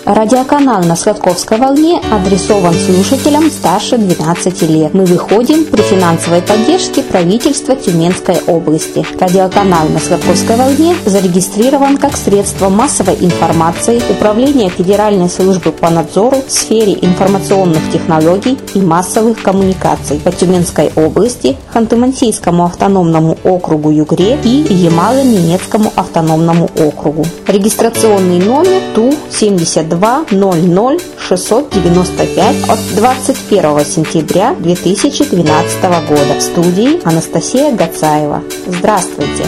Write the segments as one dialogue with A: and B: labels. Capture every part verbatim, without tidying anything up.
A: Радиоканал на Сладковской волне адресован слушателям старше двенадцати лет. Мы выходим при финансовой поддержке правительства Тюменской области. Радиоканал на Сладковской волне зарегистрирован как средство массовой информации Управления Федеральной службы по надзору в сфере информационных технологий и массовых коммуникаций по Тюменской области, Ханты-Мансийскому автономному округу Югре и Ямало-Ненецкому автономному округу. Регистрационный номер Ту семьдесят два ноль ноль шестьсот девяносто пять от двадцать первого сентября две тысячи двенадцатого года. В студии Анастасия Гацаева. Здравствуйте!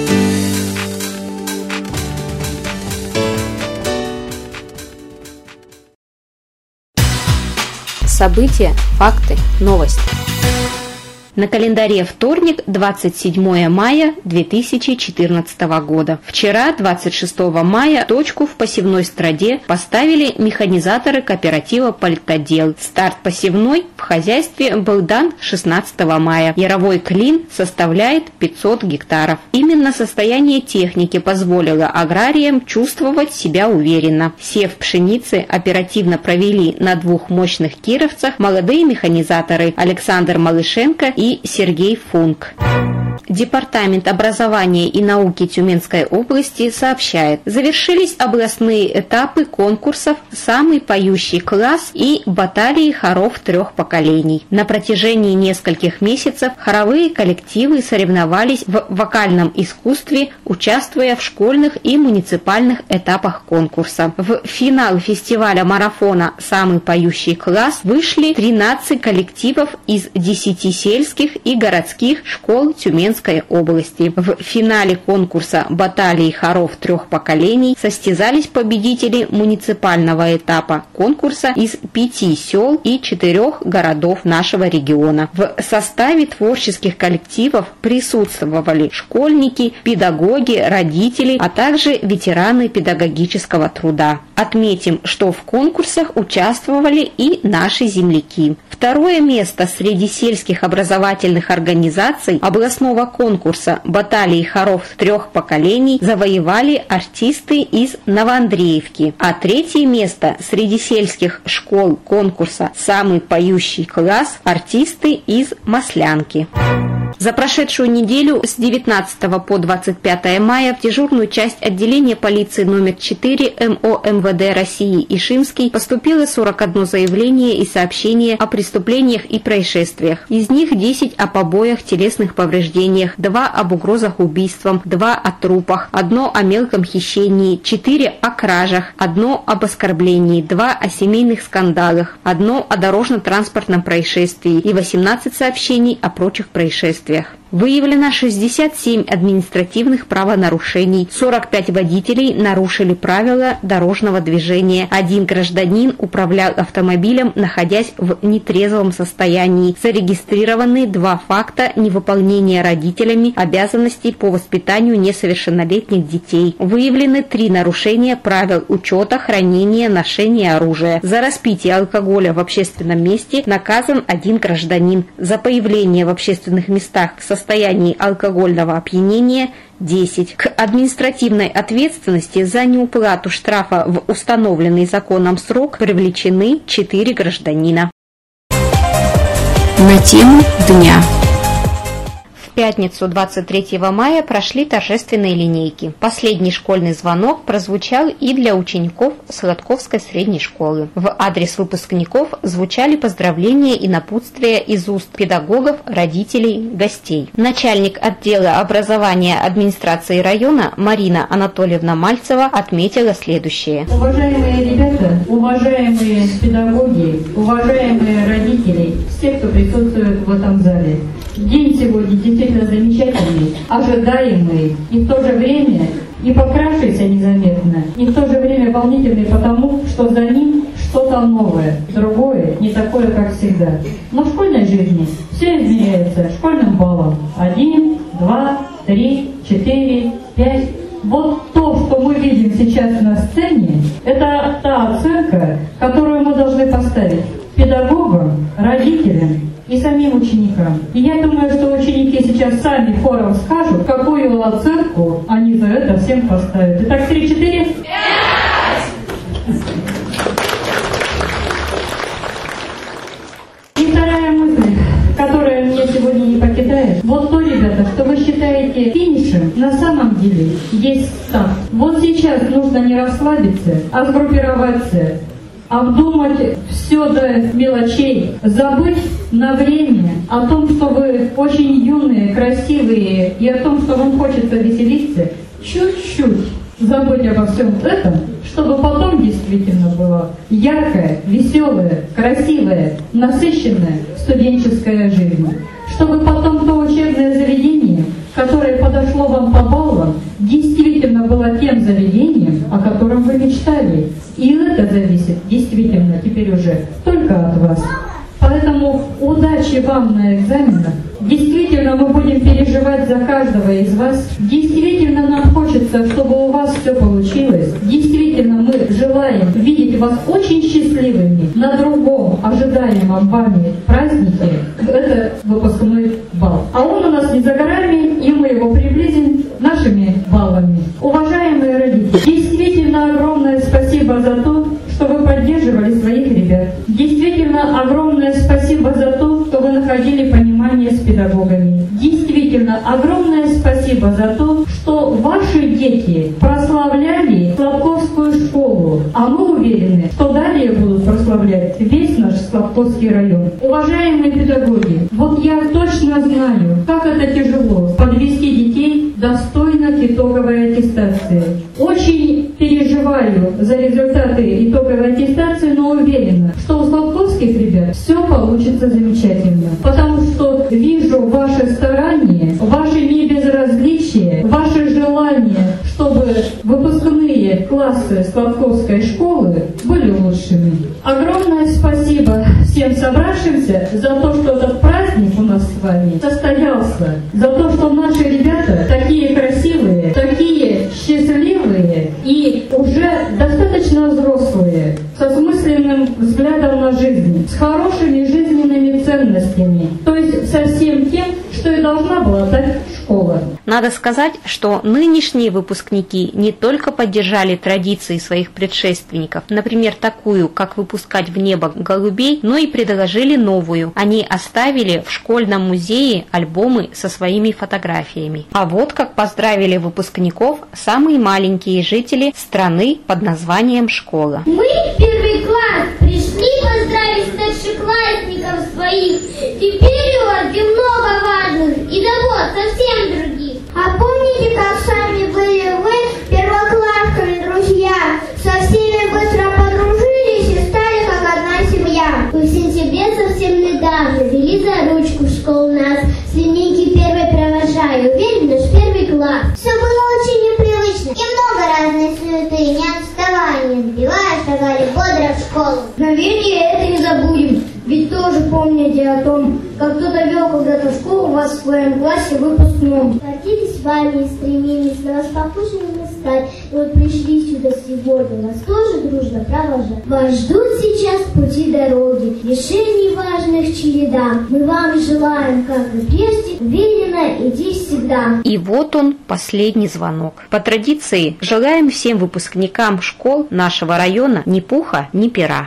A: События, факты, новости. На календаре вторник, двадцать седьмое мая две тысячи четырнадцатого года. Вчера, двадцать шестого мая, точку в посевной страде поставили механизаторы кооператива «Политотдел». Старт посевной в хозяйстве был дан шестнадцатого мая. Яровой клин составляет пятьсот гектаров. Именно состояние техники позволило аграриям чувствовать себя уверенно. Сев пшеницы оперативно провели на двух мощных кировцах молодые механизаторы Александр Малышенко и и Сергей Функ. Департамент образования и науки Тюменской области сообщает, завершились областные этапы конкурсов «Самый поющий класс» и баталии хоров трех поколений. На протяжении нескольких месяцев хоровые коллективы соревновались в вокальном искусстве, участвуя в школьных и муниципальных этапах конкурса. В финал фестиваля марафона «Самый поющий класс» вышли тринадцать коллективов из десяти сельских и городских школ Тюменской области. В финале конкурса баталии хоров трех поколений состязались победители муниципального этапа конкурса из пяти сел и четырех городов нашего региона. В составе творческих коллективов присутствовали школьники, педагоги, родители, а также ветераны педагогического труда. Отметим, что в конкурсах участвовали и наши земляки. Второе место среди сельских образовательных организаций областного конкурса баталии хоров трех поколений завоевали артисты из Новоандреевки, а третье место среди сельских школ конкурса «Самый поющий класс» артисты из Маслянки. За прошедшую неделю с девятнадцатого по двадцать пятое мая в дежурную часть отделения полиции номер четыре МО МВД России Ишимский поступило сорок одно заявление и сообщение о преступлениях и происшествиях. Из них десять о побоях, телесных повреждениях, два об угрозах убийством, два о трупах, одно о мелком хищении, четыре о кражах, одно об оскорблении, два о семейных скандалах, одно о дорожно-транспортном происшествии и восемнадцать сообщений о прочих происшествиях. Выявлено шестьдесят семь административных правонарушений, сорок пять водителей нарушили правила дорожного движения, один гражданин управлял автомобилем, находясь в нетрезвом состоянии. Зарегистрированы два факта невыполнения родителями обязанностей по воспитанию несовершеннолетних детей. Выявлены три нарушения правил учета, хранения, ношения оружия. За распитие алкоголя в общественном месте наказан один гражданин. За появление в общественных местах в состоянии алкогольного опьянения десять. К административной ответственности за неуплату штрафа в установленный законом срок привлечены четыре гражданина. На тему дня. В пятницу двадцать третьего мая прошли торжественные линейки. Последний школьный звонок прозвучал и для учеников Сладковской средней школы. В адрес выпускников звучали поздравления и напутствия из уст педагогов, родителей, гостей. Начальник отдела образования администрации района Марина Анатольевна Мальцева отметила следующее.
B: Уважаемые ребята, уважаемые педагоги, уважаемые родители, все, кто присутствует в этом зале. День сегодня действительно замечательный, ожидаемый и в то же время не покравшийся незаметно, и в то же время волнительный потому, что за ним что-то новое, другое, не такое, как всегда. Но в школьной жизни все измеряется школьным баллом. Один, два, три, четыре, пять. Вот то, что мы видим сейчас на сцене, это та оценка, которую мы должны поставить педагогам, родителям и самим ученикам. И я думаю, что ученики сейчас сами хором скажут, какую оценку они за это всем поставят. Итак, три-четыре. все-таки финишем на самом деле есть старт. Вот сейчас нужно не расслабиться, а сгруппироваться, обдумать все до мелочей, забыть на время о том, что вы очень юные, красивые, и о том, что вам хочется веселиться, чуть-чуть забыть обо всем этом, чтобы потом действительно была яркая, веселая, красивая, насыщенная студенческая жизнь. Чтобы потом то учебное заведение, которое подошло вам по баллам, действительно было тем заведением, о котором вы мечтали. И это зависит действительно теперь уже только от вас. Поэтому удачи вам на экзаменах. Действительно, мы будем переживать за каждого из вас. Действительно, нам хочется, чтобы у вас все получилось. Действительно, мы желаем видеть вас очень счастливыми на другом ожидаемом вами празднике. Это выпускной бал. А он у нас не за горами, и мы его приблизим нашими баллами. Уважаемые родители, действительно огромное спасибо за то, что вы поддерживали своих ребят. Действительно, огромное спасибо за то, что вы находили понимание с педагогами. Действительно, огромное спасибо за то, что ваши дети прославляли Сладковскую школу. А мы уверены, что далее будут прославлять весь наш Сладковский район. Уважаемые педагоги, вот я точно знаю, как это тяжело подвести детей достойно к итоговой аттестации. Очень переживаю за результаты итоговой аттестации, но уверена, что у сладковских ребят все получится замечательно. Потому что вижу ваше старание, ваше небезразличие, ваше желание, чтобы выпускные классы Сладковской школы были лучшими. Огромное спасибо всем собравшимся за то, что этот праздник у нас с вами состоялся, за то, что наши ребята такие красивые, такие счастливые и уже достаточно взрослые, со смысленным взглядом на жизнь, с хорошими жизненными ценностями, то есть со всем тем, что и должна была дать школа.
A: Надо сказать, что нынешние выпускники не только поддержали традиции своих предшественников, например, такую, как выпускать в небо голубей, но и предложили новую. Они оставили в школьном музее альбомы со своими фотографиями. А вот как поздравили выпускников самые маленькие жители страны под названием «Школа».
C: Мы в первый класс пришли поздравить старшеклассников своих. Теперь у вас много важных и забот совсем других. А помните, как сами были вы первокласскими друзья? Со всеми быстро подружились и стали как одна семья. Вы в сентябре совсем недавно вели за ручку в школу нас. С линейки первой провожаю. Уверен, наш первый класс. Все было очень непривычно. И много разной суеты, не отставания. Набивая, шагали бодро в школу. Мгновение это не забудем. Ведь тоже помните о том, как кто-то вел когда-то в школу вас в своем классе выпускном. Хотели с вами и стремились на вас похожими стать. И вот пришли сюда сегодня, нас тоже дружно провожать. Вас ждут сейчас пути дороги, решений важных череда. Мы вам желаем, как и прежде, уверенно иди всегда.
A: И вот он, последний звонок. По традиции, желаем всем выпускникам школ нашего района ни пуха, ни пера.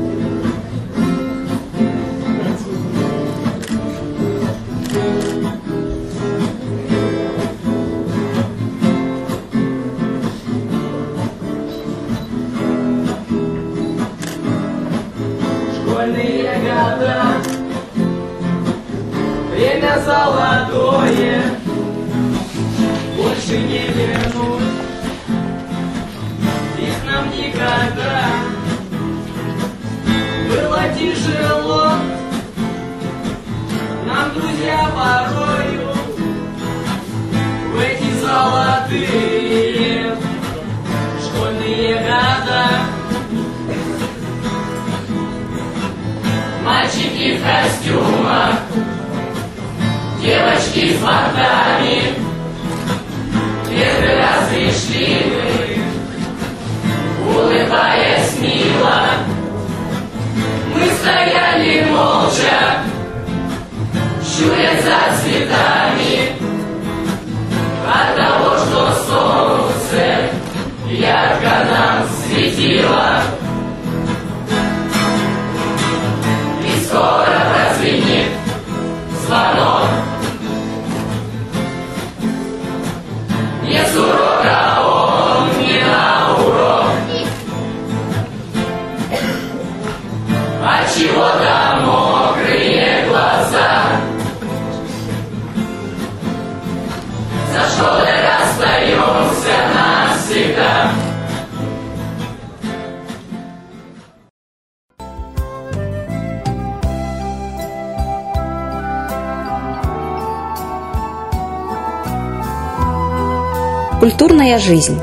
D: Школьные года, время золотое, больше не вернуть их нам никогда. Было тяжело нам, друзья, порою в эти золотые школьные года. Мальчики в костюмах, девочки с бантами, первый раз пришли вы, улыбаясь мило. Мы стояли молча, щурясь за цветами, от того, что солнце ярко нам светило. Скоро прозвенит звонок,
A: Культурная жизнь.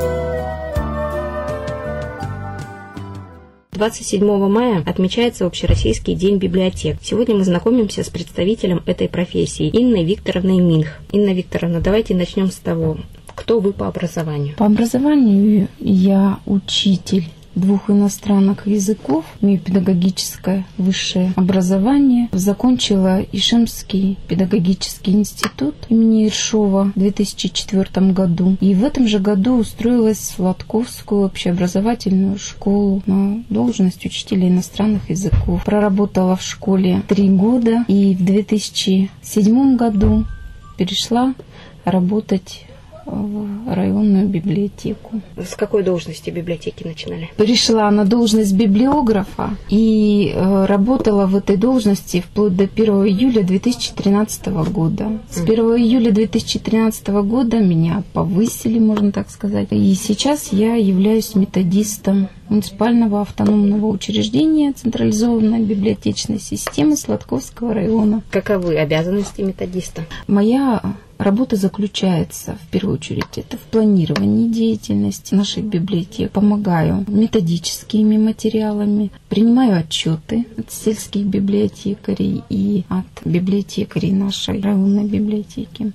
A: двадцать седьмого мая отмечается Общероссийский день библиотек. Сегодня мы знакомимся с представителем этой профессии Инной Викторовной Минх. Инна Викторовна, давайте начнем с того, кто вы по образованию?
E: По образованию я учитель двух иностранных языков, имею педагогическое высшее образование. Закончила Ишимский педагогический институт имени Ершова в две тысячи четвёртом году. И в этом же году устроилась в Сладковскую общеобразовательную школу на должность учителя иностранных языков. Проработала в школе три года и в две тысячи седьмом году перешла работать в районную библиотеку.
A: С какой должности библиотеки начинали?
E: Перешла на должность библиографа и э, работала в этой должности вплоть до первого июля две тысячи тринадцатого года. С первого июля две тысячи тринадцатого года меня повысили, можно так сказать. И сейчас я являюсь методистом муниципального автономного учреждения централизованной библиотечной системы Сладковского района.
A: Каковы обязанности методиста?
E: Моя работа заключается, в первую очередь, это в планировании деятельности наших библиотек. Помогаю методическими материалами, принимаю отчеты от сельских библиотекарей и от библиотекарей нашей районной библиотеки.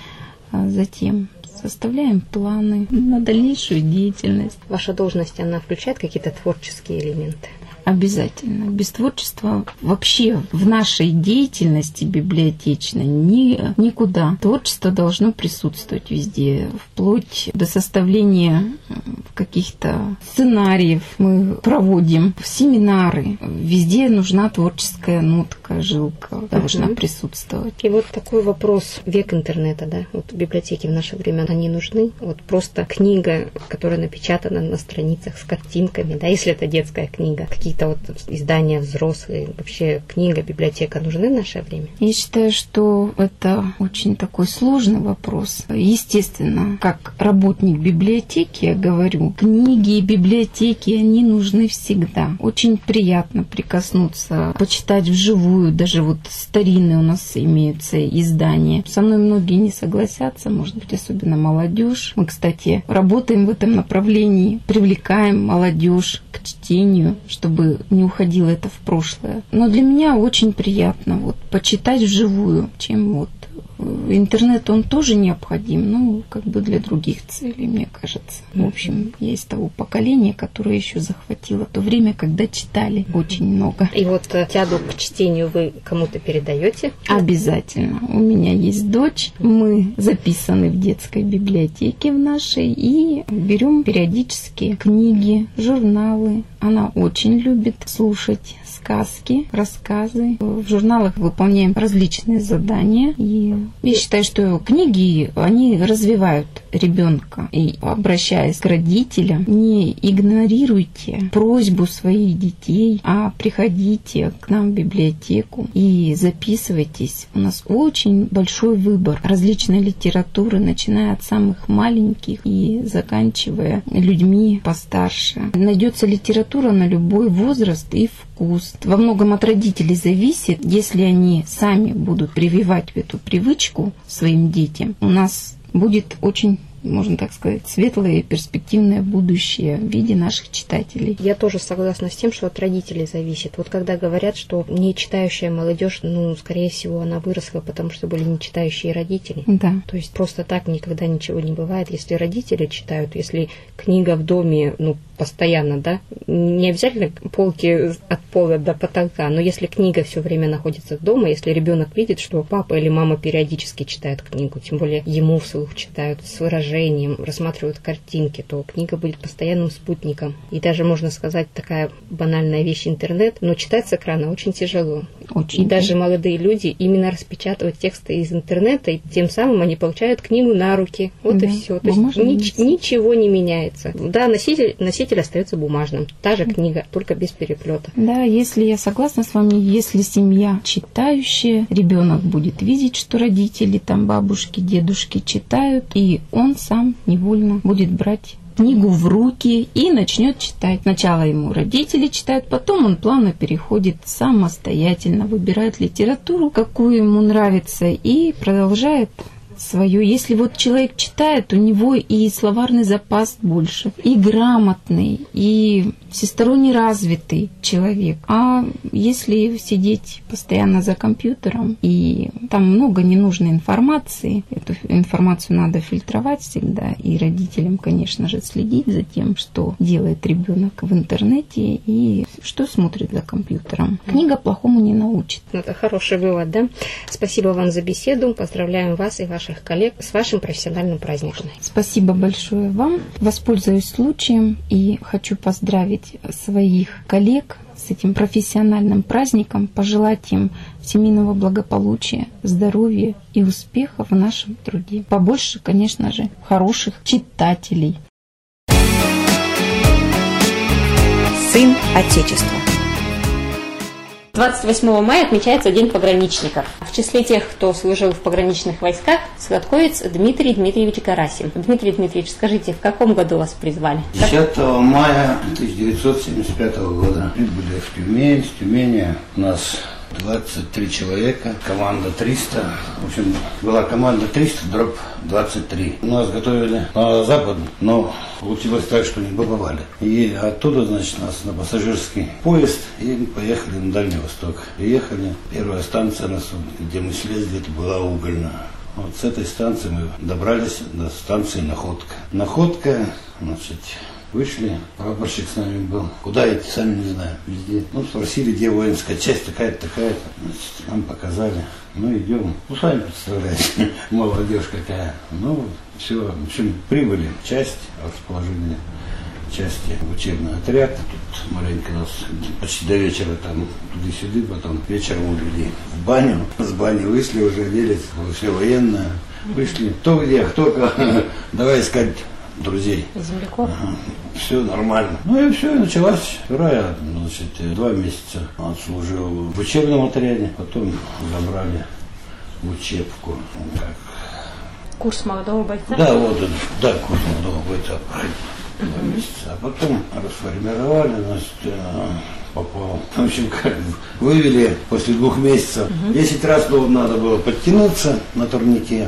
E: Затем составляем планы на дальнейшую деятельность.
A: Ваша должность, она включает какие-то творческие элементы?
E: Обязательно. Без творчества вообще в нашей деятельности библиотечной ни, никуда. Творчество должно присутствовать везде, вплоть до составления каких-то сценариев. Мы проводим семинары. Везде нужна творческая нотка, жилка должна uh-huh. присутствовать.
A: И вот такой вопрос. Век интернета, да? Вот библиотеки в наше время, они нужны? Вот просто книга, которая напечатана на страницах с картинками, да, если это детская книга, какие Какие-то вот издания взрослые, вообще книга, библиотека нужны в наше время?
E: Я считаю, что это очень такой сложный вопрос. Естественно, как работник библиотеки, я говорю, книги и библиотеки, они нужны всегда. Очень приятно прикоснуться, почитать вживую, даже вот старинные у нас имеются издания. Со мной многие не согласятся, может быть, особенно молодежь. Мы, кстати, работаем в этом направлении, привлекаем молодежь к чтению, чтобы не уходило это в прошлое. Но для меня очень приятно вот почитать вживую, чем вот интернет, он тоже необходим, но как бы для других целей, мне кажется. В общем, я из того поколения, которое еще захватило то время, когда читали очень много.
A: И вот тягу к чтению вы кому-то передаете?
E: Обязательно. У меня есть дочь, мы записаны в детской библиотеке в нашей и берем периодически книги, журналы. Она очень любит слушать сказки, рассказы. В журналах выполняем различные задания. И я считаю, что книги, они развивают ребенка. И обращаясь к родителям, не игнорируйте просьбу своих детей, а приходите к нам в библиотеку и записывайтесь. У нас очень большой выбор различной литературы, начиная от самых маленьких и заканчивая людьми постарше. Найдется литература на любой возраст и вкус. Во многом от родителей зависит, если они сами будут прививать эту привычку своим детям, у нас будет очень, можно так сказать, светлое и перспективное будущее в виде наших читателей.
A: Я тоже согласна с тем, что от родителей зависит. Вот когда говорят, что не читающая молодежь, ну, скорее всего, она выросла, потому что были не читающие родители.
E: Да.
A: То есть просто так никогда ничего не бывает. Если родители читают, если книга в доме, ну, постоянно, да, не обязательно полки от пола до потолка, но если книга все время находится дома, если ребенок видит, что папа или мама периодически читают книгу, тем более ему вслух читают с выражением, рассматривают картинки, то книга будет постоянным спутником. И даже, можно сказать, такая банальная вещь — интернет, но читать с экрана очень тяжело.
E: Очень.
A: И даже молодые люди именно распечатывают тексты из интернета, и тем самым они получают книгу на руки. Вот да. И все. То есть нич- ничего не меняется. Да, носитель, носитель остается бумажным. Та же книга, только без переплета.
E: Да, если я согласна с вами, если семья читающая, ребенок будет видеть, что родители, там бабушки, дедушки читают, и он сам невольно будет брать книгу в руки и начнет читать. Сначала ему родители читают, потом он плавно переходит самостоятельно, выбирает литературу, какую ему нравится, и продолжает свое. Если вот человек читает, у него и словарный запас больше, и грамотный, и всесторонне развитый человек. А если сидеть постоянно за компьютером, и там много ненужной информации, эту информацию надо фильтровать всегда, и родителям, конечно же, следить за тем, что делает ребенок в интернете и что смотрит за компьютером. Книга плохому не научит.
A: Это хороший вывод, да? Спасибо вам за беседу. Поздравляем вас и ваших коллег с вашим профессиональным праздником.
E: Спасибо большое вам. Воспользуюсь случаем и хочу поздравить своих коллег с этим профессиональным праздником, пожелать им семейного благополучия, здоровья и успеха в нашем труде. Побольше, конечно же, хороших читателей.
A: Сын Отечества. двадцать восьмого мая отмечается День пограничников. В числе тех, кто служил в пограничных войсках, святковец Дмитрий Дмитриевич Гарасин. Дмитрий Дмитриевич, скажите, в каком году вас призвали?
F: десятого мая тысяча девятьсот семьдесят пятого года прибыли в Тюмень. В Тюмени у нас двадцать три человека, команда триста. В общем, была команда триста, дробь двадцать три. Нас готовили на запад, но получилось так, что не побывали. И оттуда, значит, нас на пассажирский поезд, и мы поехали на Дальний Восток. Приехали, первая станция, где мы слезли, это была Угольная. Вот с этой станции мы добрались до станции Находка. Находка, значит, вышли, прапорщик с нами был. Куда идти, сами не знаю, везде. Ну, спросили, где воинская часть, такая-то, такая-то. Значит, нам показали. Ну, идем. Ну, сами представляете, молодежь какая. Ну, все, в общем, прибыли в часть, расположение части в учебный отряд. Тут маленько нас почти до вечера там туда-сюда, потом вечером увели в баню. С бани вышли, уже оделись, все военное. Вышли, кто где, кто как. Давай искать друзей.
A: Земляков?
F: Ага. Все нормально. Ну и все, и началась. Вчера я, значит, два месяца отслужил в учебном отряде, потом забрали в учебку. Как?
A: Курс молодого бойца?
F: Да, вот, да, курс молодого бойца проходил два месяца. А потом расформировали, значит, попал. В общем, как вывели после двух месяцев. Десять раз надо было подтянуться на турнике.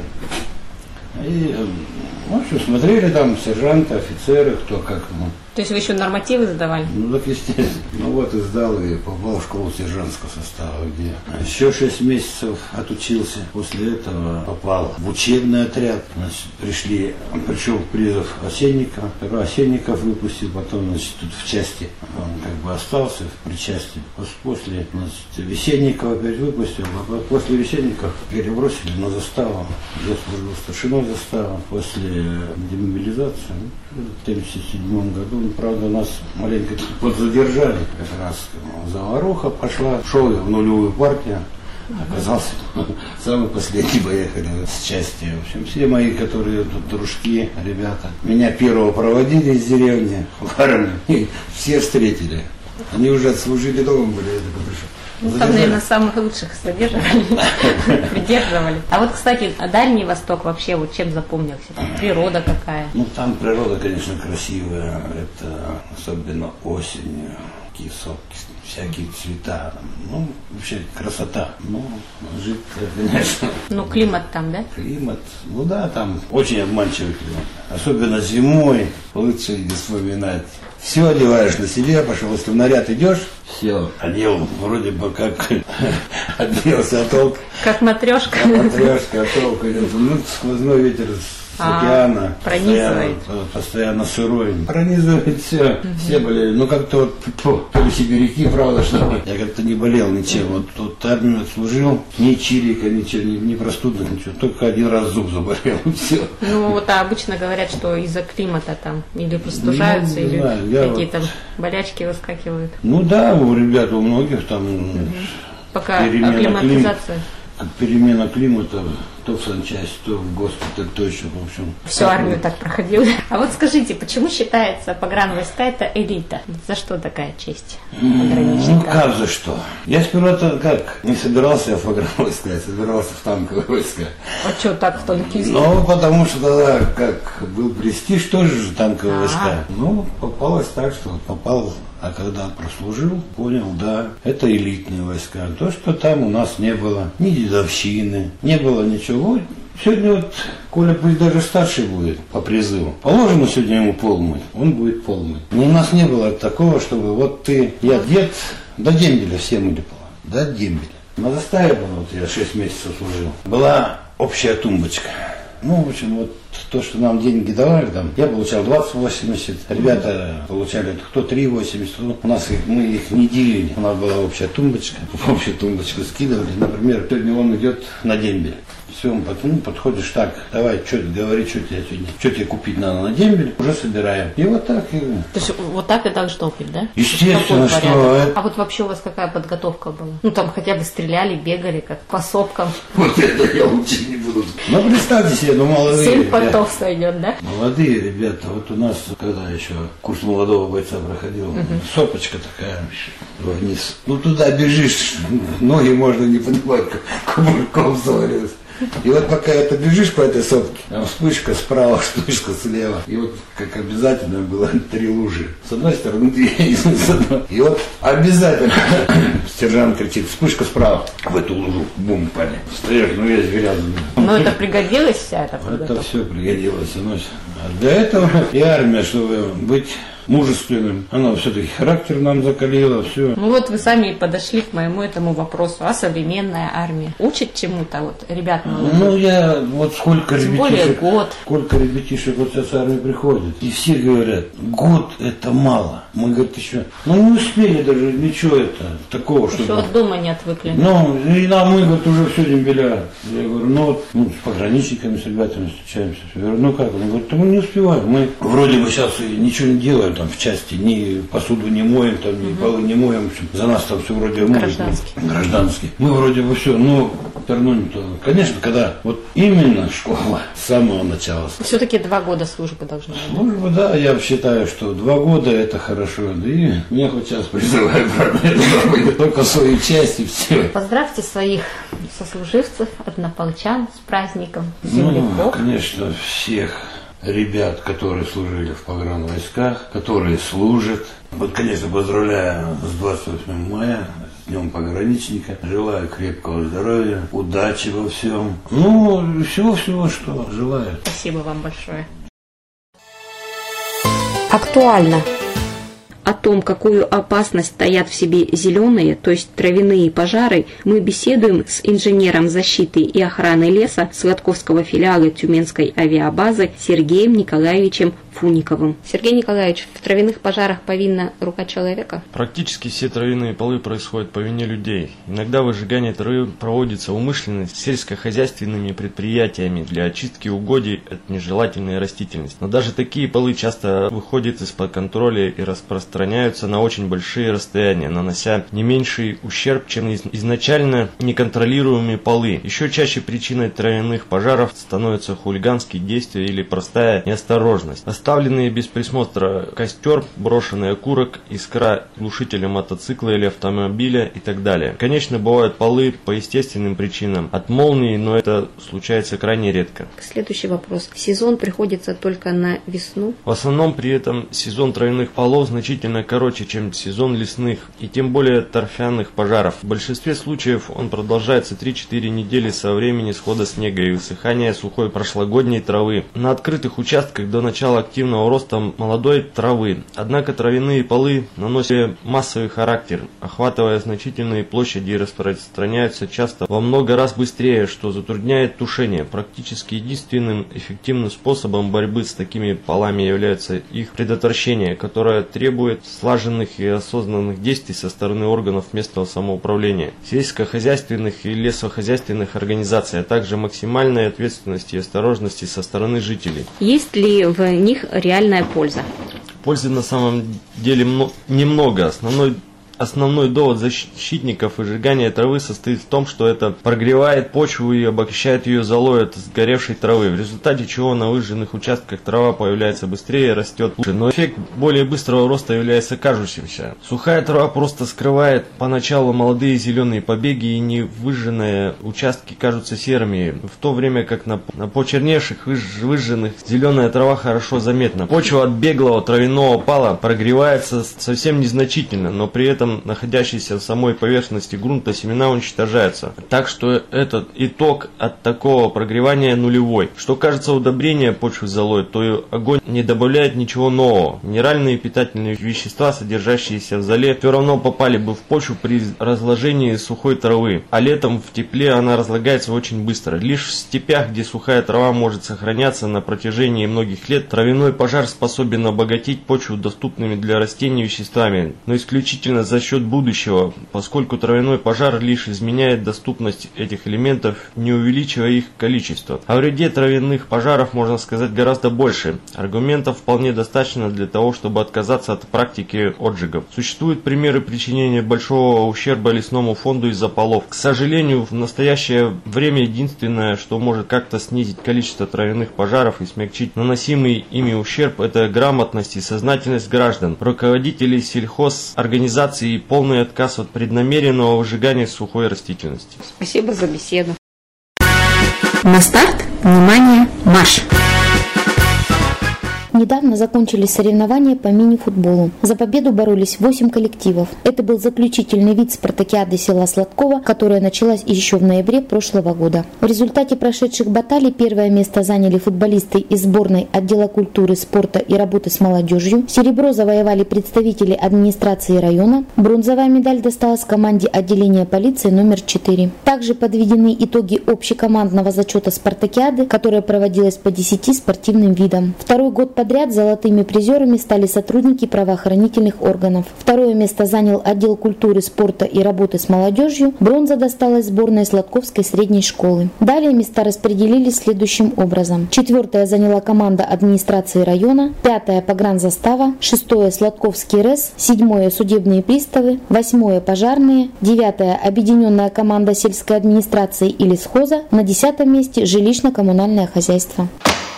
F: И, в общем, смотрели там сержанты, офицеры, кто как. Ну.
A: То есть вы еще нормативы задавали?
F: Ну, так естественно. Ну вот и сдал, и попал в школу сержантского состава, где еще шесть месяцев отучился. После этого попал в учебный отряд. Значит, пришли, пришел призыв Осенников. Осенников выпустил, потом, значит, тут в части он как бы остался, в причастии. После, значит, Весенникова опять выпустил, а после Весенников перебросили на заставу. Я служил старшиной заставы. После демобилизации, в семьдесят седьмом году, правда, нас маленько подзадержали. Как раз заваруха пошла. Шел я в нулевую партию. Оказался самый последний, поехали с части. В общем, все мои, которые тут дружки, ребята, меня первого проводили из деревни в армию. И все встретили. Они уже отслужили дома были, я только пришел.
A: Ну, там, наверное, самых лучших задерживали, придерживали. А вот, кстати, Дальний Восток вообще вот чем запомнился? Природа какая?
F: Ну, там природа, конечно, красивая. Это особенно осенью. Такие сопки, всякие цвета. Ну, вообще красота. Ну, жить, конечно.
A: Ну, климат там, да?
F: Климат, ну да, там очень обманчивый климат. Особенно зимой, лучше не вспоминать. Все одеваешь на себя, пошел, если в наряд идешь, все, одел, вроде бы как оделся, а толк.
A: Как матрешка.
F: Как матрешка, а толк идет. Ну, сквозной ветер с океана.
A: А, пронизывает.
F: Постоянно, постоянно сырой. Пронизывает все. Угу. Все болели. Ну, как-то вот, то, то ли сибиряки, правда, что я как-то не болел ничем. Вот тут армию отслужил, ни чирика, ничего, ни, ни простудных, ничего. Только один раз зуб заболел, все.
A: Ну, вот а обычно говорят, что из-за климата там или простужаются, ну, или знаю, какие-то вот болячки выскакивают.
F: Ну да, у ребят, у многих там угу.
A: Пока акклиматизация.
F: Как перемена климата, то в санчасть, то в госпиталь, то еще, в общем.
A: Всю армию так проходила. А вот скажите, почему считается погранвойска это элита? За что такая честь пограничника?
F: Ну, как за что? Я сперва-то как, не собирался я в погранвойска, я собирался в танковые войска.
A: А что так в танкисты?
F: Ну, потому что тогда, как был престиж, тоже же танковые войска. Ну, попалось так, что попал. А когда прослужил, понял, да, это элитные войска. То, что там у нас не было ни дедовщины, не было ничего. Сегодня вот, Коля пусть даже старший будет по призыву, положено сегодня ему пол мыть, он будет пол мыть. Но у нас не было такого, чтобы вот ты, я дед, до дембеля все мыли пола, до дембеля. На заставе было, вот я шесть месяцев служил, была общая тумбочка. Ну, в общем, вот то, что нам деньги давали, там, я получал двадцать восемьдесят, ребята получали кто три восемьдесят, у нас их, мы их не делили, у нас была общая тумбочка, в общую тумбочку скидывали, например, сегодня он идет на дембель. Все, ну, подходишь так, давай, что ты говори, что тебе сегодня, что тебе купить надо на дембель, уже собираем. И вот так. И...
G: То есть вот так и так ждолпить, да?
F: Естественно, что... Это...
G: А вот вообще у вас какая подготовка была? Ну, там хотя бы стреляли, бегали, как по сопкам.
F: Вот это я учить не буду. Ну, представьте себе, ну, молодые
G: Семь
F: ребята.
G: потов сойдет, да?
F: Молодые ребята, вот у нас, когда еще курс молодого бойца проходил, угу. Сопочка такая вниз. Ну, туда бежишь, ноги можно не поднимать, кувырком завалилось. И вот пока это бежишь по этой сопке, там вспышка справа, вспышка слева. И вот как обязательно было три лужи. С одной стороны две, с одной. И вот обязательно сержант кричит, вспышка справа. В эту лужу бум пали. Стоишь, ну весь грязный.
G: Но это пригодилось вся эта подготовка?
F: Это все пригодилось. А для этого и армия, чтобы быть мужественным. Она все-таки характер нам закалила, все.
G: Ну вот вы сами подошли к моему этому вопросу. А современная армия учит чему-то вот ребят молодых?
F: Ну я вот сколько
G: Тем
F: ребятишек,
G: более год.
F: сколько ребятишек вот сейчас с армии приходят. И все говорят, год это мало. Мы, говорит, еще, ну не успели даже ничего это, такого,
G: еще
F: чтобы...
G: от дома не отвыкли.
F: Ну, и нам мы, говорит, уже все дембеля. Я говорю, ну вот, ну, с пограничниками, с ребятами встречаемся. Я говорю, ну как? Он говорит, да мы не успеваем. Мы вроде бы сейчас и ничего не делаем там в части, ни посуду не моем, там, ни угу. полы не моем. В общем, за нас там все вроде моют.
G: Гражданский.
F: Гражданский. Мы вроде бы все, но все равно не то. Конечно, когда вот именно школа с самого начала.
G: Все-таки два года службы должны быть.
F: Служба, да, я считаю, что два года это хорошо. Да и меня хоть сейчас призывают, только свою часть и все.
G: Поздравьте своих сослуживцев, однополчан с праздником земляков.
F: Ну, конечно, всех ребят, которые служили в погранвойсках, которые служат. Вот, конечно, поздравляю с двадцать восьмым мая, с Днем пограничника. Желаю крепкого здоровья, удачи во всем. Ну, всего-всего, что желаю.
G: Спасибо вам большое.
A: Актуально. О том, какую опасность таят в себе зеленые, то есть травяные пожары, мы беседуем с инженером защиты и охраны леса Сладковского филиала Тюменской авиабазы Сергеем Николаевичем Фуниковым. Сергей Николаевич, в травяных пожарах повинна рука человека?
H: Практически все травяные полы происходят по вине людей. Иногда выжигание травы проводится умышленно сельскохозяйственными предприятиями для очистки угодий от нежелательной растительности. Но даже такие полы часто выходят из-под контроля и распространяются на очень большие расстояния, нанося не меньший ущерб, чем изначально неконтролируемые полы. Еще чаще причиной травяных пожаров становятся хулиганские действия или простая неосторожность. Оставленные без присмотра костер, брошенный окурок, искра глушителя мотоцикла или автомобиля и так далее. Конечно, бывают полы по естественным причинам от молнии, но это случается крайне редко.
A: Следующий вопрос. Сезон приходится только на весну?
H: В основном при этом сезон травяных полов значительно короче, чем сезон лесных и тем более торфяных пожаров. В большинстве случаев он продолжается три-четыре недели со времени схода снега и высыхания сухой прошлогодней травы. На открытых участках до начала активного роста молодой травы. Однако травяные полы наносят массовый характер, охватывая значительные площади и распространяются часто во много раз быстрее, что затрудняет тушение. Практически единственным эффективным способом борьбы с такими полами является их предотвращение, которое требует слаженных и осознанных действий со стороны органов местного самоуправления, сельскохозяйственных и лесохозяйственных организаций, а также максимальной ответственности и осторожности со стороны жителей.
A: Есть ли в них реальная польза?
H: Пользы на самом деле немного. Основной Основной довод защитников выжигания травы состоит в том, что это прогревает почву и обогащает ее золой от сгоревшей травы, в результате чего на выжженных участках трава появляется быстрее и растет лучше. Но эффект более быстрого роста является кажущимся. Сухая трава просто скрывает поначалу молодые зеленые побеги, и невыжженные участки кажутся серыми, в то время как на, на почерневших выжженных зеленая трава хорошо заметна. Почва от беглого травяного пала прогревается совсем незначительно, но при этом этом находящейся в самой поверхности грунта семена уничтожаются. Так что этот итог от такого прогревания нулевой. Что кажется удобрение почвы золой, то огонь не добавляет ничего нового. Минеральные питательные вещества, содержащиеся в золе, все равно попали бы в почву при разложении сухой травы, а летом в тепле она разлагается очень быстро. Лишь в степях, где сухая трава может сохраняться на протяжении многих лет, травяной пожар способен обогатить почву доступными для растений веществами, но исключительно за счет будущего, поскольку травяной пожар лишь изменяет доступность этих элементов, не увеличивая их количество. О вреде травяных пожаров можно сказать гораздо больше. Аргументов вполне достаточно для того, чтобы отказаться от практики отжигов. Существуют примеры причинения большого ущерба лесному фонду из-за полов. К сожалению, в настоящее время единственное, что может как-то снизить количество травяных пожаров и смягчить наносимый ими ущерб, это грамотность и сознательность граждан, руководителей сельхозорганизаций и полный отказ от преднамеренного выжигания сухой растительности.
A: Спасибо за беседу. На старт, внимание, марш!
I: Недавно закончились соревнования по мини-футболу. За победу боролись восемь коллективов. Это был заключительный вид спартакиады села Сладкова, которая началась еще в ноябре прошлого года. В результате прошедших баталий первое место заняли футболисты из сборной отдела культуры, спорта и работы с молодежью. Серебро завоевали представители администрации района. Бронзовая медаль досталась команде отделения полиции номер четыре. Также подведены итоги общекомандного зачета спартакиады, которая проводилась по десяти спортивным видам. Второй год подряд Подряд золотыми призерами стали сотрудники правоохранительных органов. Второе место занял отдел культуры, спорта и работы с молодежью. Бронза досталась сборной Сладковской средней школы. Далее места распределились следующим образом. Четвертое заняла команда администрации района. Пятое погранзастава. Шестое Сладковский РЭС. Седьмое судебные приставы. Восьмое пожарные. Девятое объединенная команда сельской администрации и лесхоза. На десятом месте жилищно-коммунальное хозяйство.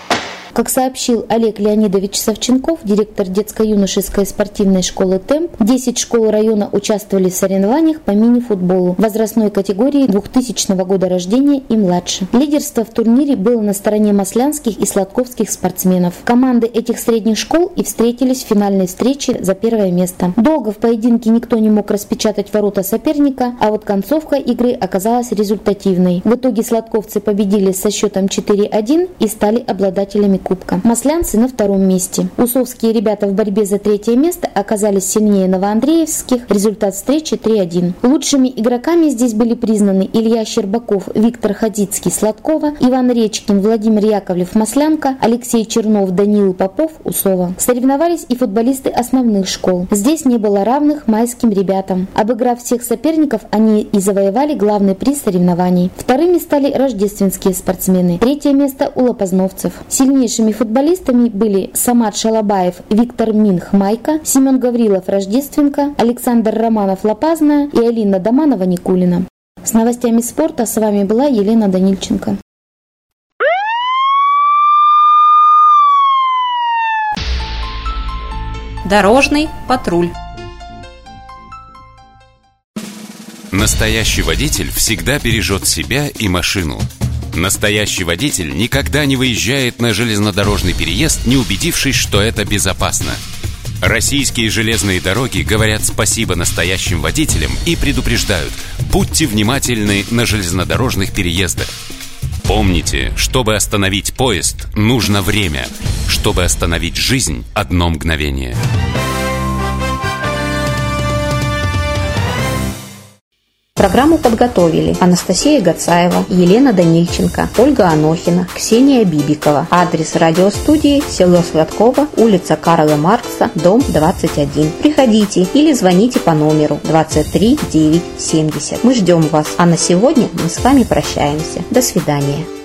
I: Как сообщил Олег Леонидович Савченков, директор детско-юношеской спортивной школы «Темп», десять школ района участвовали в соревнованиях по мини-футболу возрастной категории двухтысячного года рождения и младше. Лидерство в турнире было на стороне маслянских и сладковских спортсменов. Команды этих средних школ и встретились в финальной встрече за первое место. Долго в поединке никто не мог распечатать ворота соперника, а вот концовка игры оказалась результативной. В итоге сладковцы победили со счетом четыре один и стали обладателями кубка. Маслянцы на втором месте. Усовские ребята в борьбе за третье место оказались сильнее новоандреевских. Результат встречи три один. Лучшими игроками здесь были признаны Илья Щербаков, Виктор Ходицкий, Сладкова, Иван Речкин, Владимир Яковлев, Маслянка, Алексей Чернов, Даниил Попов, Усова. Соревновались и футболисты основных школ. Здесь не было равных майским ребятам. Обыграв всех соперников, они и завоевали главный приз соревнований. Вторыми стали рождественские спортсмены. Третье место у лопазновцев. Сильнейшими футболистами были Самат Шалабаев, Виктор Минх, Майка, Семен Гаврилов, Рождественка, Александр Романов, Лопазная и Алина Доманова, Никулина. С новостями спорта с вами была Елена Данильченко.
A: Дорожный патруль.
J: Настоящий водитель всегда бережет себя и машину. Настоящий водитель никогда не выезжает на железнодорожный переезд, не убедившись, что это безопасно. Российские железные дороги говорят спасибо настоящим водителям и предупреждают: будьте внимательны на железнодорожных переездах. Помните, чтобы остановить поезд, нужно время. Чтобы остановить жизнь, одно мгновение.
A: Программу подготовили Анастасия Гацаева, Елена Данильченко, Ольга Анохина, Ксения Бибикова. Адрес радиостудии: село Сладково, улица Карла Маркса, дом двадцать один. Приходите или звоните по номеру двадцать три девять семьдесят. Мы ждем вас. А на сегодня мы с вами прощаемся. До свидания.